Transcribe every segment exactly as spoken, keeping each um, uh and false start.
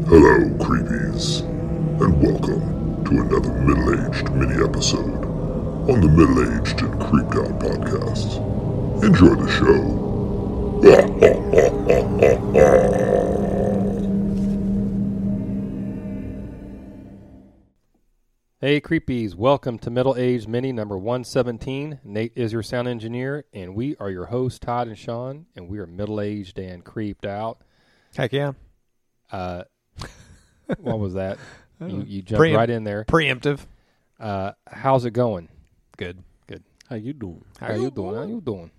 Hello, creepies, and welcome to another middle-aged mini-episode on the Middle-Aged and Creeped Out podcast. Enjoy the show. Hey creepies, welcome to Middle Aged Mini number one seventeen. Nate is your sound engineer, and we are your hosts, Todd and Sean, and we are middle-aged and creeped out. Heck yeah. Uh, what was that? You, you jumped Preempt- right in there. Preemptive. Uh, how's it going? Good. Good. How you doing? How, you doing? How you doing?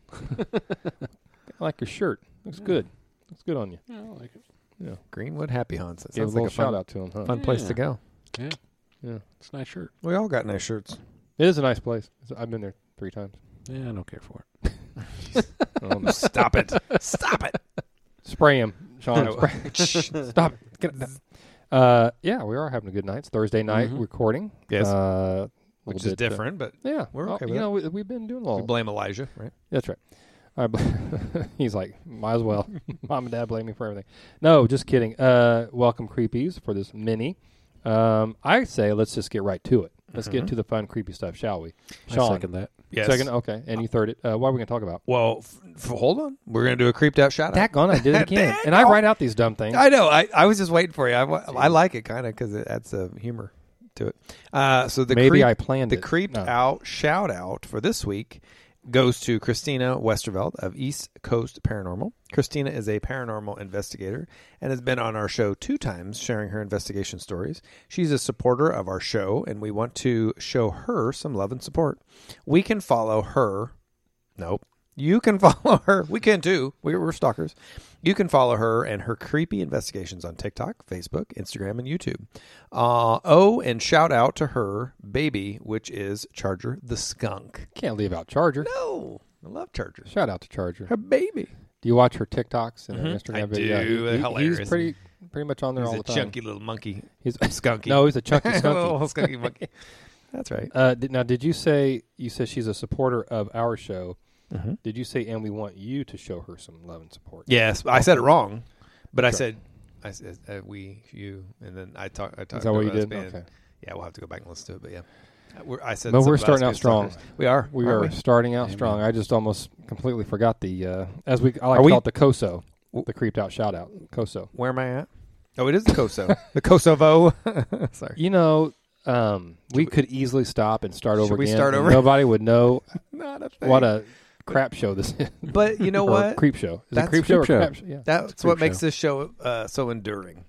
I like your shirt. Looks good. Looks good on you. Yeah, I like it. Yeah. Greenwood Happy Haunts. That Give a sounds little like a shout fun, out to him, huh? fun place to Yeah. go. Yeah, Yeah. it's a nice shirt. We all got nice shirts. It is a nice place. I've been there three times. Yeah, I don't care for it. Oh, no. Stop it. Stop it. Spray him, Sean. Spray. Stop it. Get it. Uh, yeah, we are having a good night. It's Thursday night Mhm. recording. Yes. Uh, Which little is bit, uh, different, but yeah, We're well, okay You with know, we, we've been doing a we little. blame Elijah, right? That's right. I bl- He's like, might as well. Mom and Dad blame me for everything. No, just kidding. Uh, welcome, creepies, for this mini. Um, I say let's just get right to it. Let's get Mhm. to the fun, creepy stuff, shall we? I Sean, second that. Yes. second, okay, and you third it. Uh, what are we going to talk about? Well, f- f- hold on. We're going to do a creeped out shout out. Daggone, I did it again. and I write out these dumb things. I know. I, I was just waiting for you. I, wa- I like it kind of because it adds uh, humor to it. Uh, so the Maybe creep, I planned the it. creeped No. out shout out for this week goes to Christina Westerveld of East Coast Paranormal. Christina is a paranormal investigator and has been on our show two times sharing her investigation stories. She's a supporter of our show, and we want to show her some love and support. We can follow her. Nope. You can follow her. We can too. We're, we're stalkers. You can follow her and her creepy investigations on TikTok, Facebook, Instagram, and YouTube. Uh, oh, and shout out to her baby, which is Charger the Skunk. Can't leave out Charger. No, I love Charger. Shout out to Charger. Her baby. Do you watch her TikToks and her Mhm. Instagram I videos? do. Yeah, he- They're he- hilarious. He's pretty, pretty much on there He's all a the time. chunky little monkey. He's Skunky. No, he's a chunky A skunky. little skunky monkey. That's right. Uh, did, now, did you say you said she's a supporter of our show? Mm-hmm. Did you say, and we want you to show her some love and support? Yes, I said it wrong, but I Sure. said, I said uh, we, you, and then I talked. I talked. Is that what you about us did? being- Okay. Yeah, we'll have to go back and listen to it, but yeah, Uh, we're, I said. But we're something starting about us out being strong. stalkers. We are. We aren't are starting out Amen. strong. I just almost completely forgot the, uh, as we, I like Are to we- call it the COSO, W- the creeped out shout out, COSO. Where am I at? Oh, it is the Kosovo. the Kosovo. Sorry. You know, um, we could easily stop and start over Should we again. start and over? Nobody would know Not a thing. what a crap show this is. But you know Or what? creep show. Is That's it creep show or creep show. crap show? Yeah. That's It's a what creep makes show. this show uh, so enduring.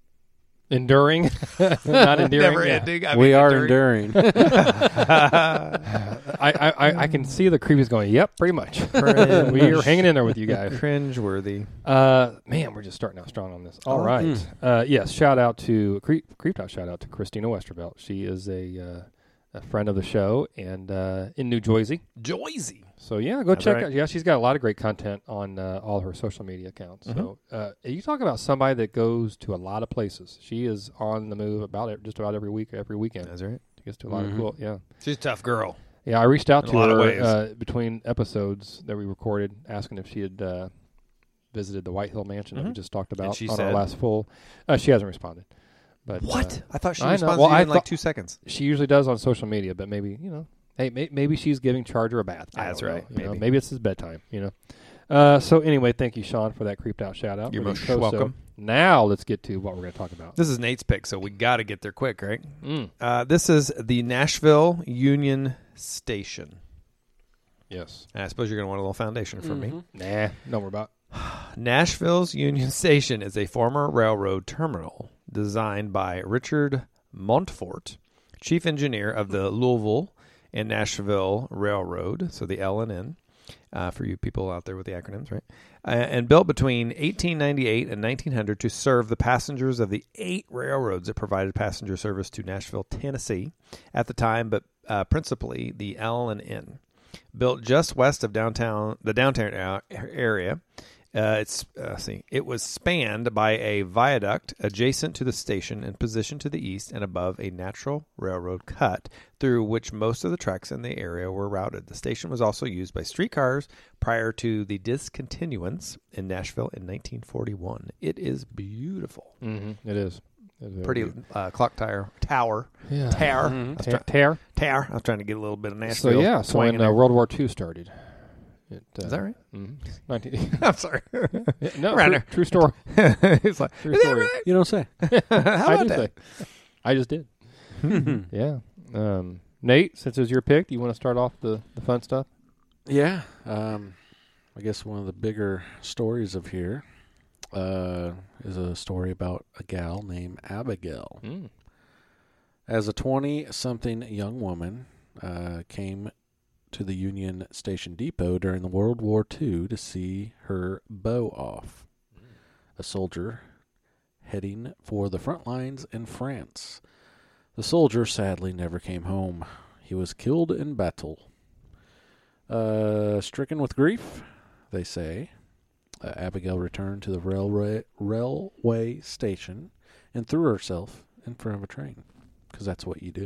Enduring, not endearing. Never Yeah. ending. I we mean, are enduring. enduring. I, I, I, I can see the creepies going, yep, pretty much. Cringe. We are hanging in there with you guys. Cringe-worthy. Uh, man, we're just starting out strong on this. All Oh, right. mm. Uh, yes, shout out to, creep, creeped out shout out to Christina Westervelt. She is a, uh, a friend of the show and uh, in New Jersey. Joyzy. So, yeah, go That's check right. out. Yeah, she's got a lot of great content on uh, all her social media accounts. So, uh, you talk about somebody that goes to a lot of places. She is on the move about it, just about every week, every weekend. That's right. She gets to a lot Mhm. of cool, yeah. She's a tough girl. Yeah, I reached out In to a lot of her ways. uh, between episodes that we recorded, asking if she had uh, visited the White Hill Mansion that we Mhm. just talked about she on said- our last full. Uh, she hasn't responded. But What? uh, I thought she I know. responded Well, to you I in like thought- two seconds. she usually does on social media, but maybe, you know, hey, may, maybe she's giving Charger a bath. I That's don't know, right, you know, maybe. maybe it's his bedtime, you know. Uh, so anyway, thank you, Sean, for that creeped out shout out. You're We're most doing Coso. welcome. Now let's get to what we're going to talk about. This is Nate's pick, so we got to get there quick, right? Mm. Uh, this is the Nashville Union Station. Yes. I suppose you're going to want a little foundation from me. Mhm. Nah, don't worry about it. Nashville's Union Station is a former railroad terminal designed by Richard Montfort, chief engineer of the Louisville and Nashville Railroad, so the L and N, uh, for you people out there with the acronyms, right? Uh, and built between eighteen ninety-eight and nineteen hundred to serve the passengers of the eight railroads that provided passenger service to Nashville, Tennessee at the time, but uh, principally the L and N. Built just west of downtown, the downtown a- area, Uh, it's uh, see. It was spanned by a viaduct adjacent to the station and positioned to the east and above a natural railroad cut through which most of the tracks in the area were routed. The station was also used by streetcars prior to the discontinuance in Nashville in nineteen forty-one. It is beautiful. Mm-hmm. It is. Pretty uh, clock tower. Tower. Yeah. Tower. Mhm. I was Ta- try- Tear. tower. I was trying to get a little bit of Nashville. So yeah, so twang when in uh, there. World War Two started. It, uh, Is that right? Mm-hmm. nineteen I'm sorry. Yeah, no, Around true, there. true story. It's like, True is that story. right? You don't say. How I about do that? say. I just did. Yeah. Um, Nate, since it was your pick, do you want to start off the, the fun stuff? Yeah. Um, I guess one of the bigger stories of here uh, is a story about a gal named Abigail. Mm. As a twenty-something young woman, uh, came to the Union Station Depot during the World War Two to see her beau off. A soldier heading for the front lines in France. The soldier sadly never came home. He was killed in battle. Uh, stricken with grief, they say, uh, Abigail returned to the railway railway station and threw herself in front of a train, because that's what you do.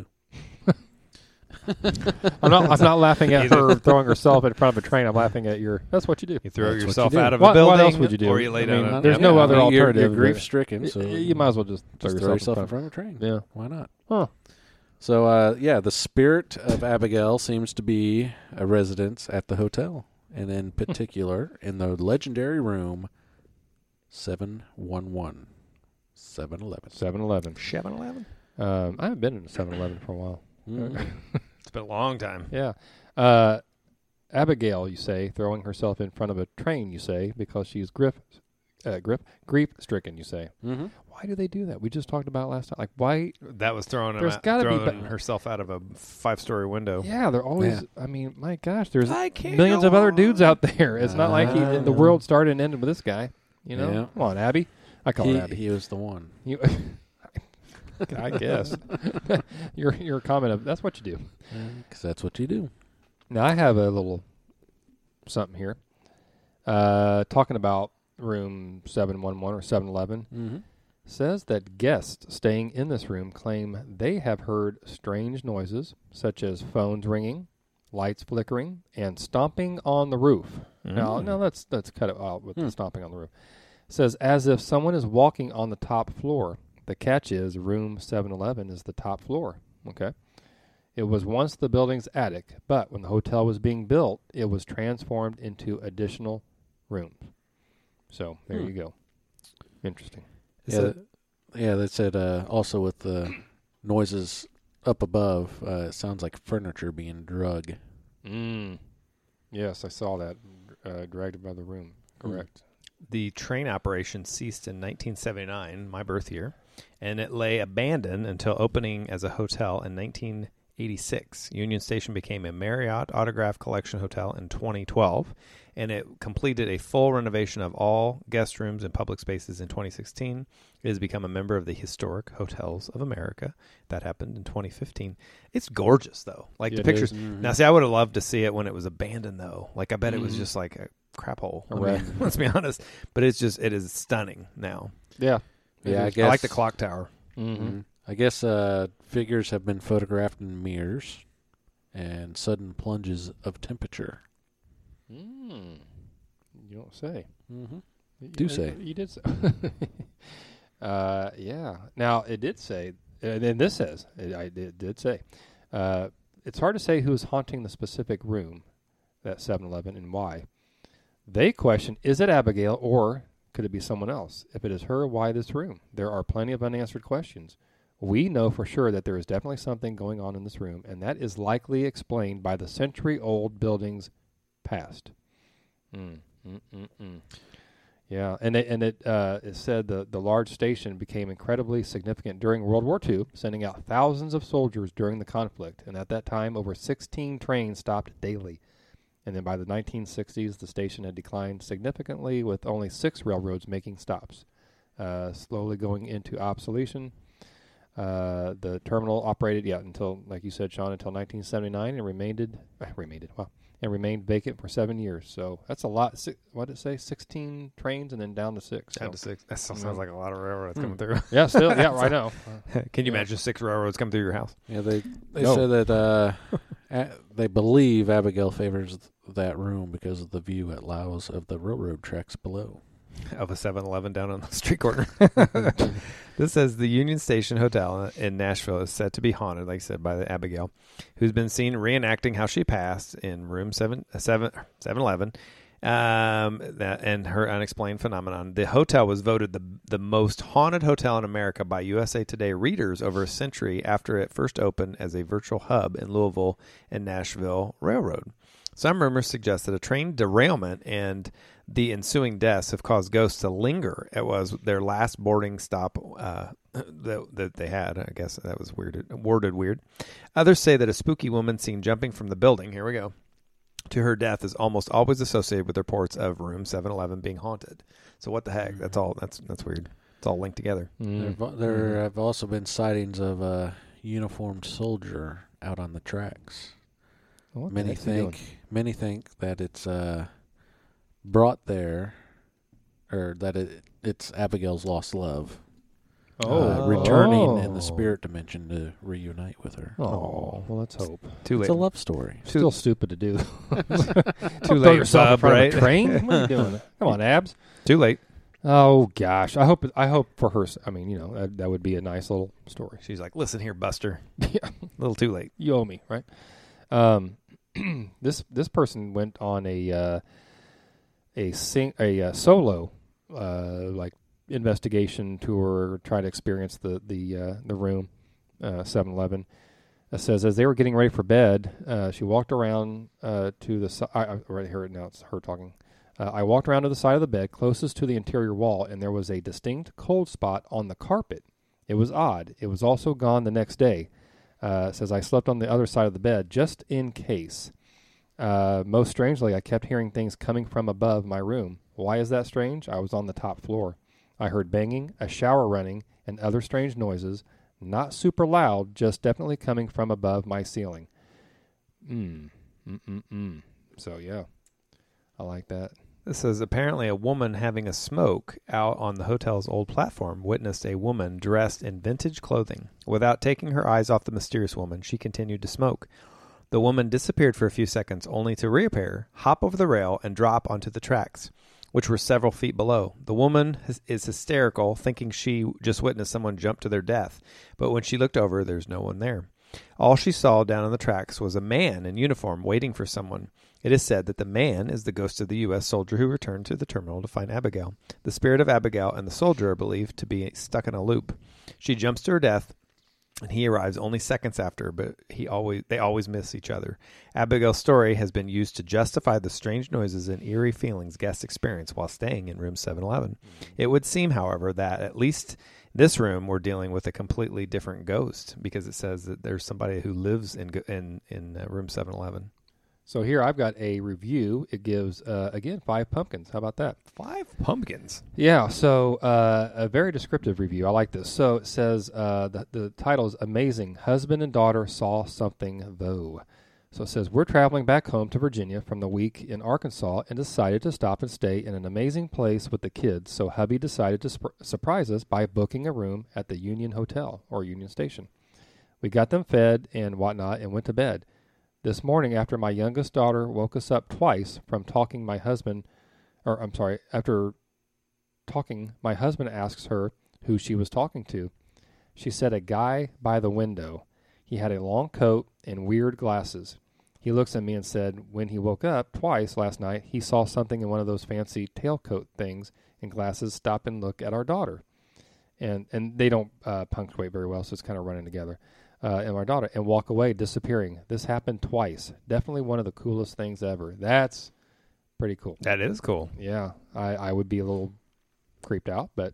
I'm not. I'm not laughing at her throwing herself in front of a train. I'm laughing at your. That's what you do. You throw That's what yourself you do. out of What- a building. what else would you do? Or you lay I down. mean, a- there's yeah. no I other mean, you're- alternative. You're grief but- stricken, so you might as well just throw just throw yourself, yourself in in front of a train. front. Yeah. Why not? Huh. So, uh, yeah, the spirit of Abigail seems to be a residence at the hotel, and in particular in the legendary room seven one one, seven eleven. seven eleven. seven eleven. Um, I haven't been in a seven eleven for a while. Mm. It's been a long time. Yeah. Uh, Abigail, you say, throwing herself in front of a train, you say, because she's grief, uh, grief, grief-stricken, you say. Mm-hmm. Why do they do that? We just talked about last time. Like, why? That was throwing, him There's out, gotta be throwing be- herself out of a five-story window. Yeah, they're always, Yeah. I mean, my gosh, there's I can't millions go of other on. dudes out there. It's not like he, Uh, the world started and ended with this guy. You know? Yeah. Come on, Abby. I call He, her Abby. he was the one. You, I guess. your your comment of, that's what you do. Because that's what you do. Now, I have a little something here. Uh, talking about room seven one one or seven eleven. Mm-hmm. Says that guests staying in this room claim they have heard strange noises, such as phones ringing, lights flickering, and stomping on the roof. Now, Mm. now let's let's cut it out with Hmm. the stomping on the roof. Says as if someone is walking on the top floor. The catch is room seven eleven is the top floor. Okay. It was once the building's attic, but when the hotel was being built, it was transformed into additional rooms. So there Hmm. you go. Interesting. Is Yeah, it- that, yeah, that said uh, also with the noises up above, uh, it sounds like furniture being drug. Mm. Yes, I saw that. Uh, dragged by the room. Correct. The train operation ceased in nineteen seventy-nine, my birth year, and it lay abandoned until opening as a hotel in nineteen eighty-six. Union Station became a Marriott Autograph Collection Hotel in twenty twelve, and it completed a full renovation of all guest rooms and public spaces in twenty sixteen. It has become a member of the Historic Hotels of America. That happened in twenty fifteen. It's gorgeous, though. Like Yeah, the it pictures. is. Mm-hmm. Now, see, I would have loved to see it when it was abandoned, though. Like, I bet it was Mhm. just like a crap hole. A I wreck. mean, let's be honest. But it's just, it is stunning now. Yeah. Yeah, I It is. guess. I like the clock tower. Mm-hmm. Mhm. I guess uh, figures have been photographed in mirrors and sudden plunges of temperature. Mm. You don't say. Mm-hmm. You- Do you- say. You did say. uh, yeah. Now, it did say, and then this says, it, I did, did say, uh, it's hard to say who is haunting the specific room, that seven eleven, and why. They question, is it Abigail or could it be someone else? If it is her, why this room? There are plenty of unanswered questions. We know for sure that there is definitely something going on in this room, and that is likely explained by the century-old building's past. Mm, mm, mm, mm. Yeah, and it, and it, uh, it said the, the large station became incredibly significant during World War Two, sending out thousands of soldiers during the conflict, and at that time, over sixteen trains stopped daily. And then by the nineteen sixties, the station had declined significantly, with only six railroads making stops, uh, slowly going into obsolescence. Uh, the terminal operated, yeah, until, like you said, Sean, until nineteen seventy-nine, and remained, uh, remained, wow, and remained vacant for seven years. So that's a lot. Si- what did it say? sixteen trains and then down to six. Down So. to six. That still Yeah. sounds like a lot of railroads Hmm. coming through. Yeah, still, yeah, I know. Can you Yeah. imagine six railroads coming through your house? Yeah, they they No. said that uh, a, they believe Abigail favors th- that room because of the view it allows of the railroad tracks below. of a seven eleven down on the street corner. This says the Union Station Hotel in Nashville is said to be haunted, like I said, by the Abigail, who's been seen reenacting how she passed in room seven, seven, seven eleven, um, that, and her unexplained phenomenon. The hotel was voted the the most haunted hotel in America by U S A Today readers over a century after it first opened as a virtual hub in Louisville and Nashville Railroad. Some rumors suggest that a train derailment and the ensuing deaths have caused ghosts to linger. It was their last boarding stop uh, that, that they had. I guess that was weird, worded weird. Others say that a spooky woman seen jumping from the building, here we go, to her death is almost always associated with reports of room seven eleven being haunted. So what the heck? That's all. That's that's weird. It's all linked together. Mm. There, there have also been sightings of a uniformed soldier out on the tracks. What the Many heck's he doing? think many think that it's uh, brought there, or that it, it's Abigail's lost love. Oh, uh, returning oh. in the spirit dimension to reunite with her. Oh, well, let's hope. Too It's late. a love story. Still stupid to do. Too Don't late, throw yourself in bub, front right? of a train. What are you doing? Come on, Abs. Too late. Oh gosh, I hope. I hope for her. I mean, you know, that, that would be a nice little story. She's like, listen here, Buster. Yeah. A little too late. You owe me, right? Um, this this person went on a uh, a sing a uh, solo uh, like investigation tour, try to experience the the uh, the room uh, seven eleven. It says as they were getting ready for bed, uh, she walked around uh, to the side. I, I right here now it's her talking. Uh, I walked around to the side of the bed, closest to the interior wall, and there was a distinct cold spot on the carpet. It was odd. It was also gone the next day. Uh, it says I slept on the other side of the bed just in case. Uh, most strangely, I kept hearing things coming from above my room. Why is that strange? I was on the top floor. I heard banging, a shower running, and other strange noises. Not super loud, just definitely coming from above my ceiling. Mm. Mm-mm-mm. So, yeah. I like that. This says apparently a woman having a smoke out on the hotel's old platform witnessed a woman dressed in vintage clothing. Without taking her eyes off the mysterious woman, she continued to smoke. The woman disappeared for a few seconds, only to reappear, hop over the rail, and drop onto the tracks, which were several feet below. The woman is hysterical, thinking she just witnessed someone jump to their death. But when she looked over, there's no one there. All she saw down on the tracks was a man in uniform waiting for someone. It is said that the man is the ghost of the U S soldier who returned to the terminal to find Abigail. The spirit of Abigail and the soldier are believed to be stuck in a loop. She jumps to her death, and he arrives only seconds after, but he always they always miss each other. Abigail's story has been used to justify the strange noises and eerie feelings guests experience while staying in room seven eleven. Mm-hmm. It would seem, however, that at least this room we're dealing with a completely different ghost, because it says that there's somebody who lives in in in uh, room seven eleven. So here I've got a review. It gives, uh, again, five pumpkins. How about that? Five pumpkins. Yeah, so uh, a very descriptive review. I like this. So it says, uh, the, the title is Amazing. Husband and daughter saw something, though. So it says, we're traveling back home to Virginia from the week in Arkansas and decided to stop and stay in an amazing place with the kids. So hubby decided to sp- surprise us by booking a room at the Union Hotel or Union Station. We got them fed and whatnot and went to bed. This morning, after my youngest daughter woke us up twice from talking, my husband, or I'm sorry, after talking, my husband asks her who she was talking to. She said a guy by the window. He had a long coat and weird glasses. He looks at me and said when he woke up twice last night, he saw something in one of those fancy tailcoat things and glasses stop and look at our daughter. And and they don't uh, punctuate very well, so it's kind of running together. Uh, and our daughter, and walk away, disappearing. This happened twice. Definitely one of the coolest things ever. That's pretty cool. That is cool. Yeah, I, I would be a little creeped out, but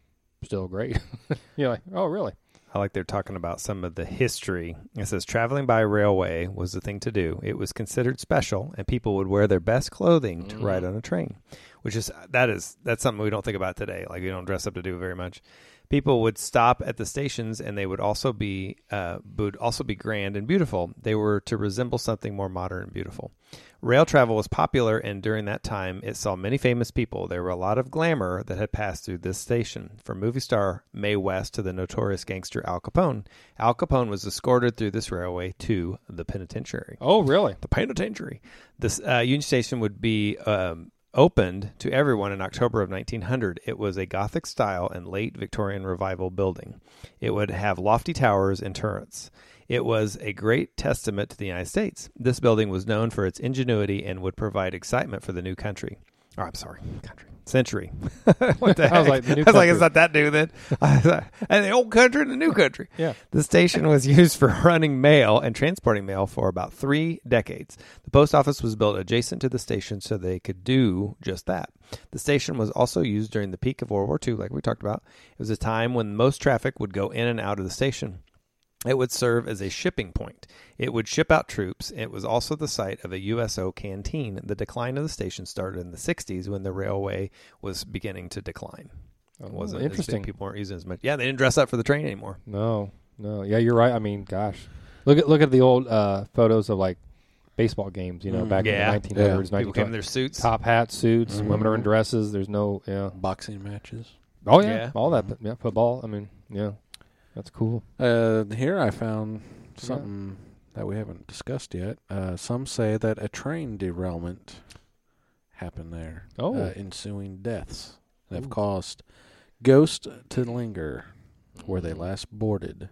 still great. You're like, oh, really? I like they're talking about some of the history. It says traveling by railway was the thing to do. It was considered special, and people would wear their best clothing to mm. ride on a train, which is that is that's something we don't think about today. Like we don't dress up to do very much. People would stop at the stations, and they would also be uh, would also be grand and beautiful. They were to resemble something more modern and beautiful. Rail travel was popular, and during that time, it saw many famous people. There were a lot of glamour that had passed through this station, from movie star Mae West to the notorious gangster Al Capone. Al Capone was escorted through this railway to the penitentiary. Oh, really? The penitentiary. This uh, Union Station would be um, opened to everyone in October of nineteen hundred. It was a Gothic style and late Victorian revival building. It would have lofty towers and turrets. It was a great testament to the United States. This building was known for its ingenuity and would provide excitement for the new country. Oh, I'm sorry, country. Century. What the heck? I was like, the new I was like, country. it's not that new then. And the old country and the new country. Yeah. The station was used for running mail and transporting mail for about three decades. The post office was built adjacent to the station so they could do just that. The station was also used during the peak of World War Two, like we talked about. It was a time when most traffic would go in and out of the station. It would serve as a shipping point. It would ship out troops. It was also the site of a U S O canteen. The decline of the station started in the sixties when the railway was beginning to decline. It wasn't interesting. As big. People weren't using as much. Yeah, they didn't dress up for the train anymore. No, no. Yeah, you're right. I mean, gosh, look at look at the old uh, photos of like baseball games. You know, Mm. back Yeah. in the nineteen hundreds, People came in their nineteen suits. top hats, suits. Mhm. Women are in dresses. There's no, yeah. Boxing matches. Oh yeah, Yeah. all that. Yeah, football. I mean, yeah, that's cool. Uh, here I found something that we haven't discussed yet. Uh, some say that a train derailment happened there. Oh. Uh, ensuing deaths have Ooh. caused ghosts to linger where they last boarded.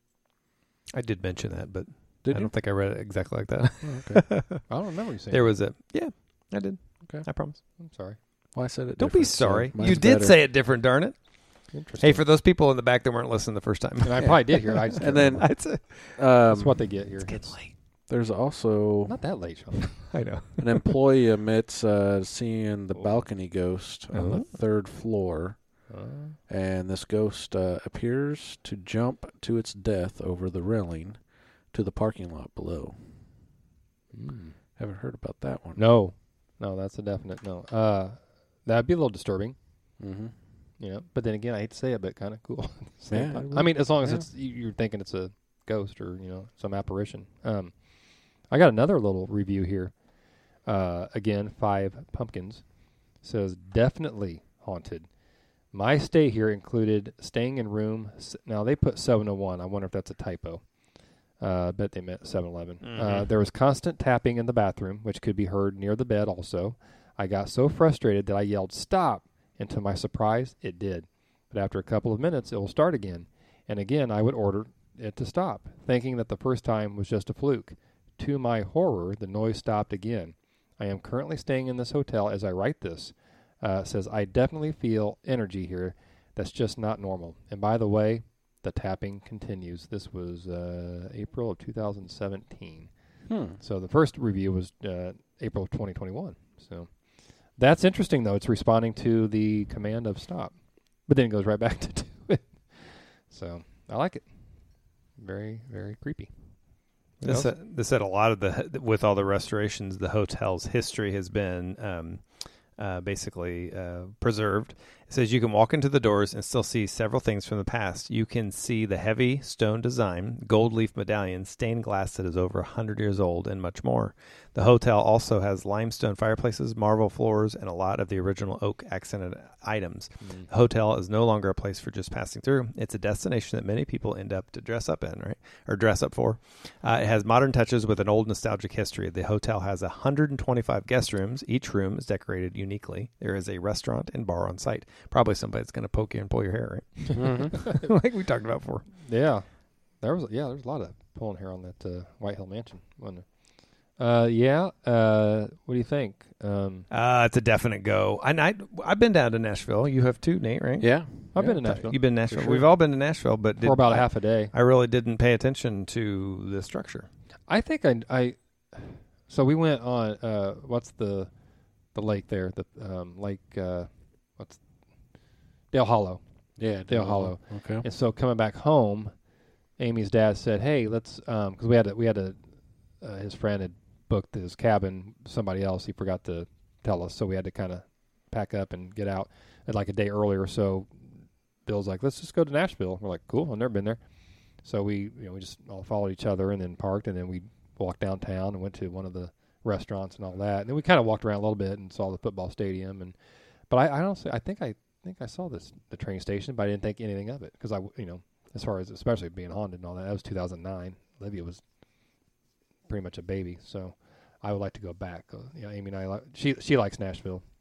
I did mention that, but Did I you? don't think I read it exactly like that. Oh, okay. I don't remember you saying. There was a yeah, I did. Okay. I promise. I'm sorry. Well, I said it. Don't be different, so sorry. mine's You did better. say it different, darn it. Interesting. Hey, for those people in the back that weren't listening the first time, and I probably did hear it. I just And can't then- remember. I'd say Um, that's what they get here. it's It's getting late. There's also not that late, Sean. I know. an employee admits uh, seeing the Oh. balcony ghost on Oh. the third floor, Uh, and this ghost uh, appears to jump to its death over the railing to the parking lot below. mm. Haven't heard about that one. No, no, that's a definite no. Uh, that'd be a little disturbing, Mm-hmm. you know. But then again, I hate to say it, but kind of cool. Same Yeah, time. it I mean, as long as yeah. it's you- you're thinking it's a ghost or you know some apparition. Um, I got another little review here. Uh, again, five pumpkins says definitely haunted. My stay here included staying in room. s- Now they put seven oh one. I wonder if that's a typo. Uh, I bet they meant seven eleven. Uh, Mhm. there was constant tapping in the bathroom, which could be heard near the bed also. I got so frustrated that I yelled, "Stop!" And to my surprise, it did. But after a couple of minutes, it will start again. And again, I would order it to stop, thinking that the first time was just a fluke. To my horror, the noise stopped again. I am currently staying in this hotel as I write this. Uh, says, I definitely feel energy here that's just not normal. And by the way, the tapping continues. This was uh, April of two thousand seventeen. Hmm. So the first review was uh, April of twenty twenty-one. So that's interesting, though. It's responding to the command of stop. But then it goes right back to do it. So I like it. Very, very creepy. What This else? said, this said a lot of the with all the restorations, the hotel's history has been um, uh, basically uh, preserved. It says you can walk into the doors and still see several things from the past. You can see the heavy stone design, gold leaf medallions, stained glass that is over one hundred years old, and much more. The hotel also has limestone fireplaces, marble floors, and a lot of the original oak accented items. Mm. The hotel is no longer a place for just passing through. It's a destination that many people end up to dress up in, right? Or dress up for. Uh, it has modern touches with an old nostalgic history. The hotel has one hundred twenty-five guest rooms. Each room is decorated uniquely. There is a restaurant and bar on site. Probably somebody that's going to poke you and pull your hair, right? Mm-hmm. Like we talked about before. Yeah, there was yeah, there's a lot of pulling hair on that uh, White Hill Mansion, wasn't there? Uh, yeah. Uh, what do you think? Um, Uh, it's a definite go. And I, I've been down to Nashville. You have too, Nate, right? Yeah. I've Yeah. been to Nashville You've been to Nashville. sure. We've all been to Nashville, but for did- about I, a half a day. I really didn't pay attention to the structure. I think I, I so we went on. Uh, what's the the lake there? The um, lake. Uh, what's Dale Hollow. Yeah. Dale Hollow. Okay. And so coming back home, Amy's dad said, "Hey, let's," um, because we had a, we had a uh, his friend had booked his cabin. Somebody else he forgot to tell us, so we had to kind of pack up and get out. And like a day earlier, so Bill's like, "Let's just go to Nashville." We're like, "Cool, I've never been there." So we, you know, we just all followed each other and then parked, and then we walked downtown and went to one of the restaurants and all that. And then we kind of walked around a little bit and saw the football stadium. And but I, I honestly, I think I think I saw this the train station, but I didn't think anything of it because I, you know, as far as especially being haunted and all that, that was two thousand nine. Olivia was pretty much a baby, so I would like to go back. Uh, you know, Amy and I, like, she she likes Nashville.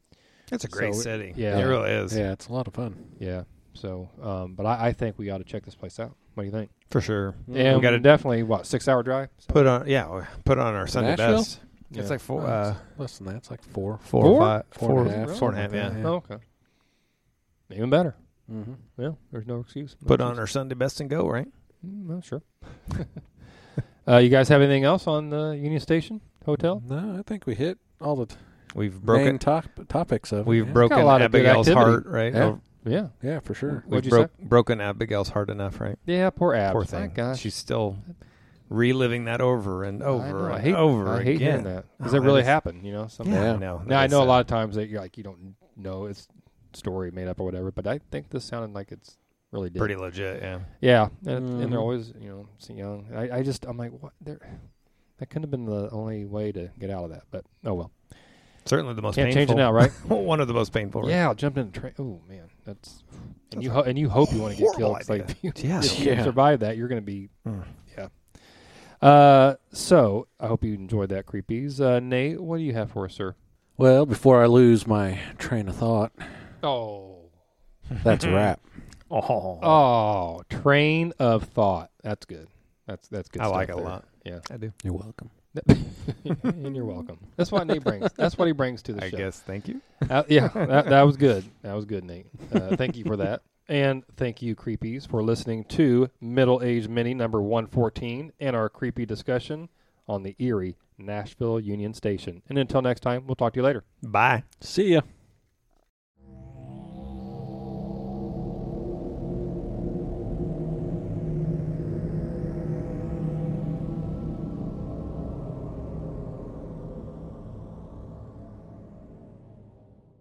It's a great So, city. yeah. It really is. Yeah, it's a lot of fun. Yeah. So, um, but I, I think we ought to check this place out. What do you think? For sure. And we got to definitely what six hour drive. put on, yeah, put on our Sunday Nashville? best. Yeah. It's like four, Oh, uh, it's less than that. It's like four. four, Four? or five, Four four, and a half, four and a half, something yeah. like that, Oh, okay. Even better. Mm-hmm. Yeah. There's no excuse. No Put excuse. on our Sunday best and go, right? Mm, well, sure. uh, you guys have anything else on the Union Station Hotel? No, I think we hit all the t- We've main broken, top- topics of it. we've yeah. broken Got a lot of good Abigail's activity. heart, right? Yeah. Oh, Yeah. Yeah, for sure. What'd we've you broke, say? broken Abigail's heart enough, right? Yeah. Poor Abs. Poor My thing. gosh. She's still reliving that over and I over know, I and hate, over I hate again. hearing that because Oh, it that really is- happened. You know. Some, Yeah, Yeah. I know. Now I That know a is lot sad. of times that you're like you don't know it's story made up or whatever, but I think this sounded like it's really did. Pretty legit, yeah. Yeah, and, and Mhm. they're always you know so young. I, I just I'm like what there. That couldn't have been the only way to get out of that, but oh well. Certainly the most Can't painful. change it now, right? One of the most painful. right? Yeah, jumped in the train. Oh man, that's and you ho- and you hope you want to get killed. Horrible It's like if you, Yeah. if you Yeah. survive that, you're going to be Mm. yeah. Uh, so I hope you enjoyed that, creepies. Uh, Nate, what do you have for us, sir? Well, before I lose my train of thought, Oh, that's a wrap. Oh, oh, train of thought. That's good. That's that's good. I stuff like it a there. lot. Yeah, I do. You're welcome. and you're welcome. That's what Nate brings. That's what he brings to the I show. guess. Thank you. Uh, yeah, that, that was good. That was good, Nate. Uh, thank you for that. And thank you, creepies, for listening to Middle Age Mini number one fourteen and our creepy discussion on the eerie Nashville Union Station. And until next time, we'll talk to you later. Bye. See ya.